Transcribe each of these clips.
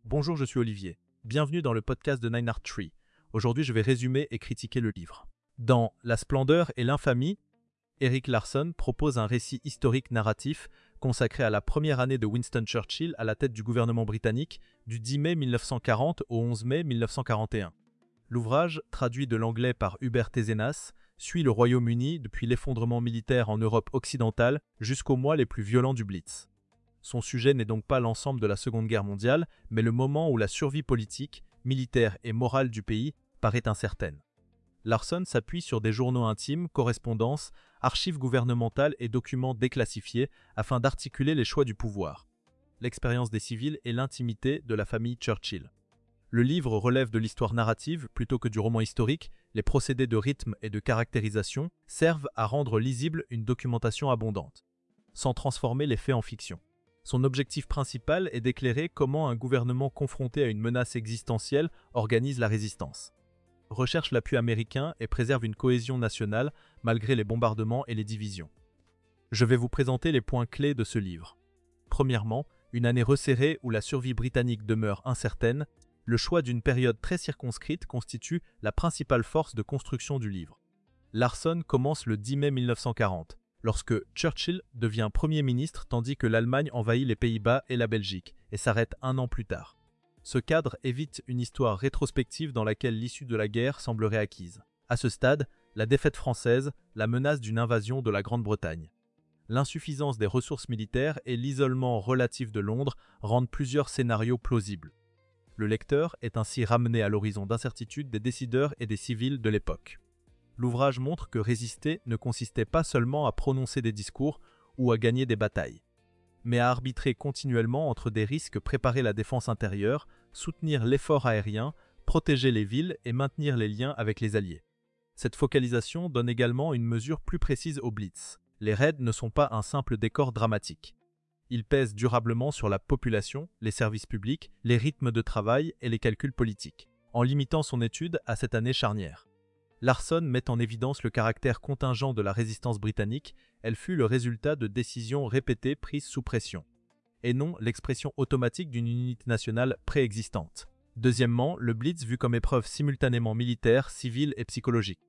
Bonjour, je suis Olivier. Bienvenue dans le podcast de Nine Art Tree. Aujourd'hui, je vais résumer et critiquer le livre. Dans La splendeur et l'infamie, Erik Larson propose un récit historique narratif consacré à la première année de Winston Churchill à la tête du gouvernement britannique du 10 mai 1940 au 11 mai 1941. L'ouvrage, traduit de l'anglais par Hubert Tézenas, suit le Royaume-Uni depuis l'effondrement militaire en Europe occidentale jusqu'aux mois les plus violents du Blitz. Son sujet n'est donc pas l'ensemble de la Seconde Guerre mondiale, mais le moment où la survie politique, militaire et morale du pays paraît incertaine. Larson s'appuie sur des journaux intimes, correspondances, archives gouvernementales et documents déclassifiés afin d'articuler les choix du pouvoir, l'expérience des civils et l'intimité de la famille Churchill. Le livre relève de l'histoire narrative plutôt que du roman historique. Les procédés de rythme et de caractérisation servent à rendre lisible une documentation abondante, sans transformer les faits en fiction. Son objectif principal est d'éclairer comment un gouvernement confronté à une menace existentielle organise la résistance, recherche l'appui américain et préserve une cohésion nationale malgré les bombardements et les divisions. Je vais vous présenter les points clés de ce livre. Premièrement, une année resserrée où la survie britannique demeure incertaine. Le choix d'une période très circonscrite constitue la principale force de construction du livre. Larson commence le 10 mai 1940, lorsque Churchill devient Premier ministre tandis que l'Allemagne envahit les Pays-Bas et la Belgique, et s'arrête un an plus tard. Ce cadre évite une histoire rétrospective dans laquelle l'issue de la guerre semblerait acquise. À ce stade, la défaite française, la menace d'une invasion de la Grande-Bretagne, l'insuffisance des ressources militaires et l'isolement relatif de Londres rendent plusieurs scénarios plausibles. Le lecteur est ainsi ramené à l'horizon d'incertitude des décideurs et des civils de l'époque. L'ouvrage montre que résister ne consistait pas seulement à prononcer des discours ou à gagner des batailles, mais à arbitrer continuellement entre des risques, préparer la défense intérieure, soutenir l'effort aérien, protéger les villes et maintenir les liens avec les alliés. Cette focalisation donne également une mesure plus précise au Blitz. Les raids ne sont pas un simple décor dramatique. Ils pèsent durablement sur la population, les services publics, les rythmes de travail et les calculs politiques. En limitant son étude à cette année charnière, Larson met en évidence le caractère contingent de la résistance britannique. Elle fut le résultat de décisions répétées prises sous pression, et non l'expression automatique d'une unité nationale préexistante. Deuxièmement, le Blitz vu comme épreuve simultanément militaire, civile et psychologique.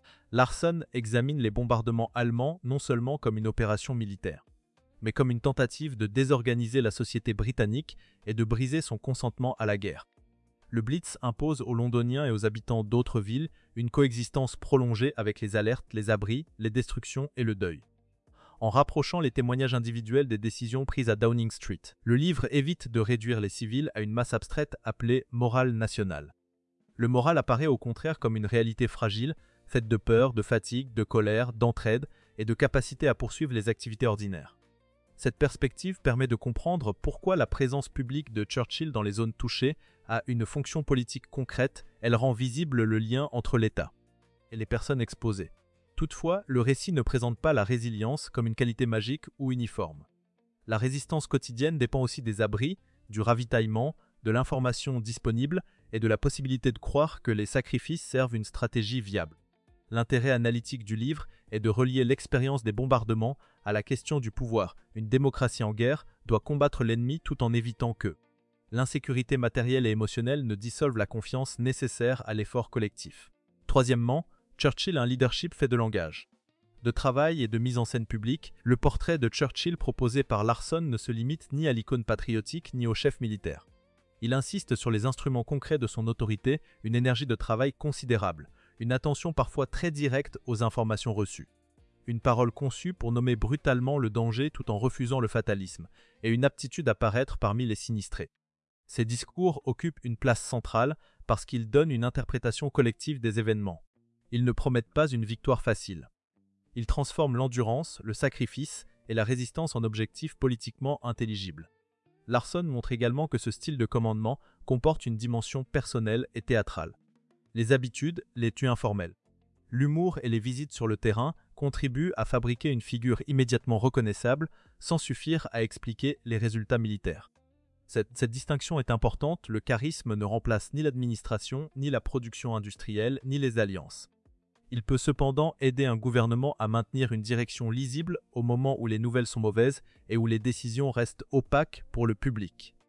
Larson examine les bombardements allemands non seulement comme une opération militaire, mais comme une tentative de désorganiser la société britannique et de briser son consentement à la guerre. Le Blitz impose aux Londoniens et aux habitants d'autres villes une coexistence prolongée avec les alertes, les abris, les destructions et le deuil. En rapprochant les témoignages individuels des décisions prises à Downing Street, le livre évite de réduire les civils à une masse abstraite appelée « morale nationale ». Le moral apparaît au contraire comme une réalité fragile, faite de peur, de fatigue, de colère, d'entraide et de capacité à poursuivre les activités ordinaires. Cette perspective permet de comprendre pourquoi la présence publique de Churchill dans les zones touchées a une fonction politique concrète. Elle rend visible le lien entre l'État et les personnes exposées. Toutefois, le récit ne présente pas la résilience comme une qualité magique ou uniforme. La résistance quotidienne dépend aussi des abris, du ravitaillement, de l'information disponible et de la possibilité de croire que les sacrifices servent une stratégie viable. L'intérêt analytique du livre est de relier l'expérience des bombardements à la question du pouvoir. Une démocratie en guerre doit combattre l'ennemi tout en évitant que l'insécurité matérielle et émotionnelle ne dissolvent la confiance nécessaire à l'effort collectif. Troisièmement, Churchill a un leadership fait de langage, de travail et de mise en scène publique. Le portrait de Churchill proposé par Larson ne se limite ni à l'icône patriotique ni au chef militaire. Il insiste sur les instruments concrets de son autorité, une énergie de travail considérable, une attention parfois très directe aux informations reçues, une parole conçue pour nommer brutalement le danger tout en refusant le fatalisme, et une aptitude à paraître parmi les sinistrés. Ces discours occupent une place centrale parce qu'ils donnent une interprétation collective des événements. Ils ne promettent pas une victoire facile. Ils transforment l'endurance, le sacrifice et la résistance en objectifs politiquement intelligibles. Larson montre également que ce style de commandement comporte une dimension personnelle et théâtrale. Les habitudes, les tues informelles, l'humour et les visites sur le terrain contribuent à fabriquer une figure immédiatement reconnaissable sans suffire à expliquer les résultats militaires. Cette distinction est importante. Le charisme ne remplace ni l'administration, ni la production industrielle, ni les alliances. Il peut cependant aider un gouvernement à maintenir une direction lisible au moment où les nouvelles sont mauvaises et où les décisions restent opaques pour le public.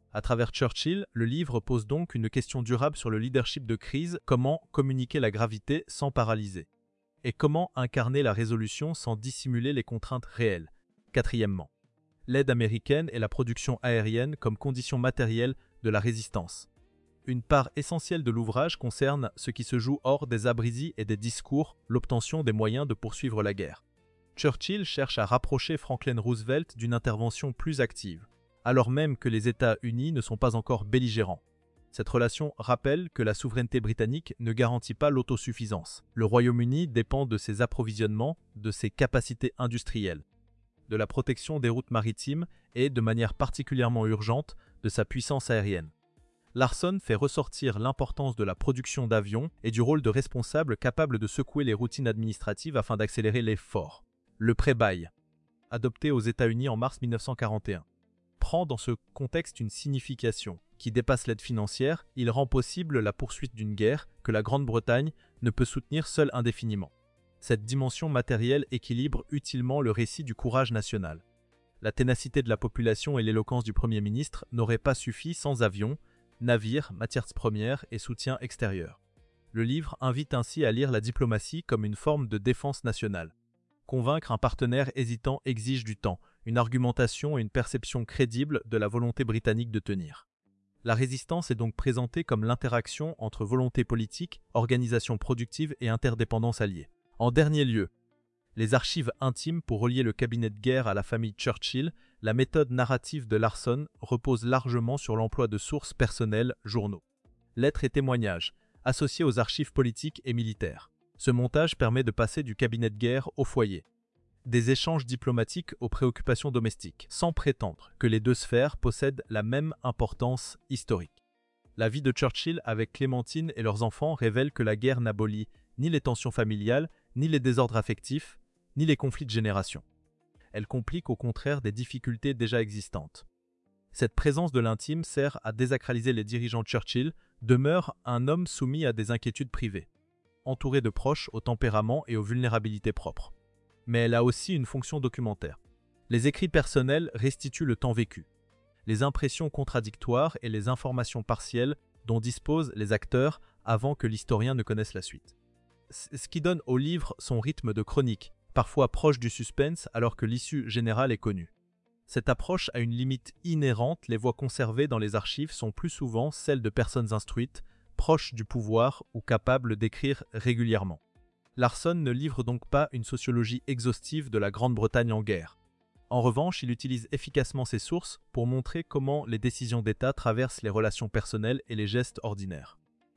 À travers Churchill, le livre pose donc une question durable sur le leadership de crise, comment communiquer la gravité sans paralyser, et comment incarner la résolution sans dissimuler les contraintes réelles. Quatrièmement, l'aide américaine et la production aérienne comme condition matérielle de la résistance. Une part essentielle de l'ouvrage concerne ce qui se joue hors des abrisies et des discours, l'obtention des moyens de poursuivre la guerre. Churchill cherche à rapprocher Franklin Roosevelt d'une intervention plus active, alors même que les États-Unis ne sont pas encore belligérants. Cette relation rappelle que la souveraineté britannique ne garantit pas l'autosuffisance. Le Royaume-Uni dépend de ses approvisionnements, de ses capacités industrielles, de la protection des routes maritimes et, de manière particulièrement urgente, de sa puissance aérienne. Larson fait ressortir l'importance de la production d'avions et du rôle de responsable capable de secouer les routines administratives afin d'accélérer l'effort. Le pré-bail, adopté aux États-Unis en mars 1941, prend dans ce contexte une signification qui dépasse l'aide financière. Il rend possible la poursuite d'une guerre que la Grande-Bretagne ne peut soutenir seule indéfiniment. Cette dimension matérielle équilibre utilement le récit du courage national. La ténacité de la population et l'éloquence du Premier ministre n'auraient pas suffi sans avions, navires, matières premières et soutien extérieur. Le livre invite ainsi à lire la diplomatie comme une forme de défense nationale. Convaincre un partenaire hésitant exige du temps, une argumentation et une perception crédible de la volonté britannique de tenir. La résistance est donc présentée comme l'interaction entre volonté politique, organisation productive et interdépendance alliée. En dernier lieu, les archives intimes pour relier le cabinet de guerre à la famille Churchill, la méthode narrative de Larson repose largement sur l'emploi de sources personnelles, journaux, lettres et témoignages, associés aux archives politiques et militaires. Ce montage permet de passer du cabinet de guerre au foyer, des échanges diplomatiques aux préoccupations domestiques, sans prétendre que les deux sphères possèdent la même importance historique. La vie de Churchill avec Clémentine et leurs enfants révèle que la guerre n'abolit ni les tensions familiales, ni les désordres affectifs, ni les conflits de génération. Elle complique au contraire des difficultés déjà existantes. Cette présence de l'intime sert à désacraliser les dirigeants Churchill, demeure un homme soumis à des inquiétudes privées, entouré de proches au tempérament et aux vulnérabilités propres. Mais elle a aussi une fonction documentaire. Les écrits personnels restituent le temps vécu, les impressions contradictoires et les informations partielles dont disposent les acteurs avant que l'historien ne connaisse la suite. Ce qui donne au livre son rythme de chronique, parfois proche du suspense alors que l'issue générale est connue. Cette approche a une limite inhérente, les voix conservées dans les archives sont plus souvent celles de personnes instruites, proches du pouvoir ou capables d'écrire régulièrement. Larson ne livre donc pas une sociologie exhaustive de la Grande-Bretagne en guerre. En revanche, il utilise efficacement ses sources pour montrer comment les décisions d'État traversent les relations personnelles et les gestes ordinaires.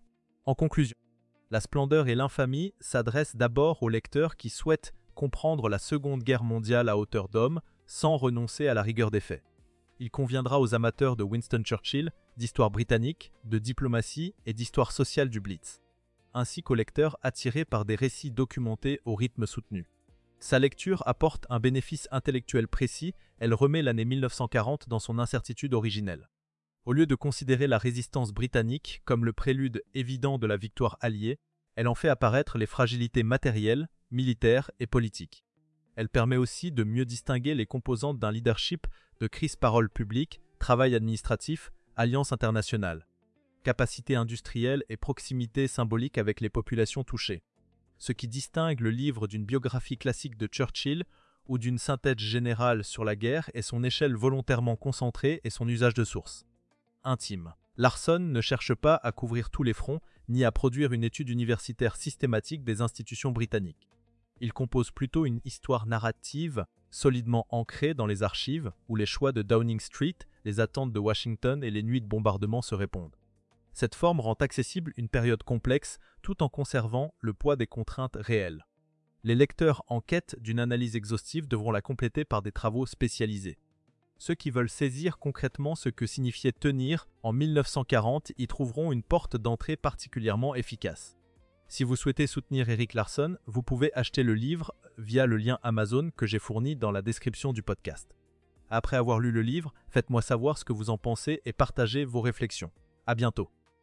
En conclusion, La splendeur et l'infamie s'adressent d'abord aux lecteurs qui souhaitent comprendre la Seconde Guerre mondiale à hauteur d'homme sans renoncer à la rigueur des faits. Il conviendra aux amateurs de Winston Churchill, d'histoire britannique, de diplomatie et d'histoire sociale du Blitz, ainsi qu'aux lecteurs attirés par des récits documentés au rythme soutenu. Sa lecture apporte un bénéfice intellectuel précis, elle remet l'année 1940 dans son incertitude originelle. Au lieu de considérer la résistance britannique comme le prélude évident de la victoire alliée, elle en fait apparaître les fragilités matérielles, militaires et politiques. Elle permet aussi de mieux distinguer les composantes d'un leadership de crise-parole publique, travail administratif, alliance internationale, capacité industrielle et proximité symbolique avec les populations touchées. Ce qui distingue le livre d'une biographie classique de Churchill ou d'une synthèse générale sur la guerre est son échelle volontairement concentrée et son usage de sources. Intime. Larson ne cherche pas à couvrir tous les fronts ni à produire une étude universitaire systématique des institutions britanniques. Il compose plutôt une histoire narrative solidement ancrée dans les archives où les choix de Downing Street, les attentes de Washington et les nuits de bombardement se répondent. Cette forme rend accessible une période complexe tout en conservant le poids des contraintes réelles. Les lecteurs en quête d'une analyse exhaustive devront la compléter par des travaux spécialisés. Ceux qui veulent saisir concrètement ce que signifiait tenir en 1940 y trouveront une porte d'entrée particulièrement efficace. Si vous souhaitez soutenir Erik Larson, vous pouvez acheter le livre via le lien Amazon que j'ai fourni dans la description du podcast. Après avoir lu le livre, faites-moi savoir ce que vous en pensez et partagez vos réflexions. À bientôt.